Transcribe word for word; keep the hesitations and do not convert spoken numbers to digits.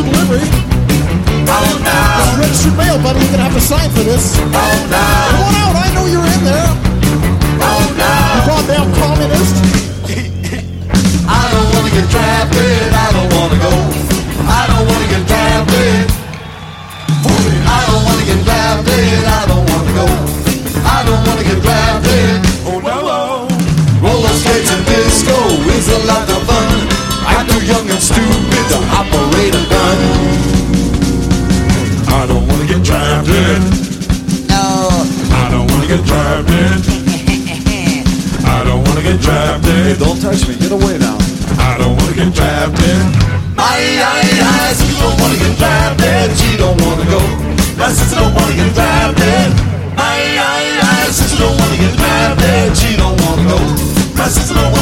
special delivery. Oh no. This is registered mail, buddy. You're gonna have to sign for this. Oh no. Come on out. I know you're in there. Oh no. You goddamn communist. I don't wanna get drafted. I don't wanna go. I don't wanna get drafted. I don't wanna get drafted. I don't wanna go. I don't wanna get drafted. Oh no. Roller skates and disco is a lot of fun. I'm too young and stupid to operate a gun. I don't wanna get drafted. No. I don't wanna get drafted. I don't wanna get drafted. Don't touch me. Get away now. I don't wanna get drafted. My eyes, you don't wanna get drafted. She don't wanna go. My sister don't wanna get drafted. My eyes, sister don't wanna get drafted. She don't wanna go. My sister don't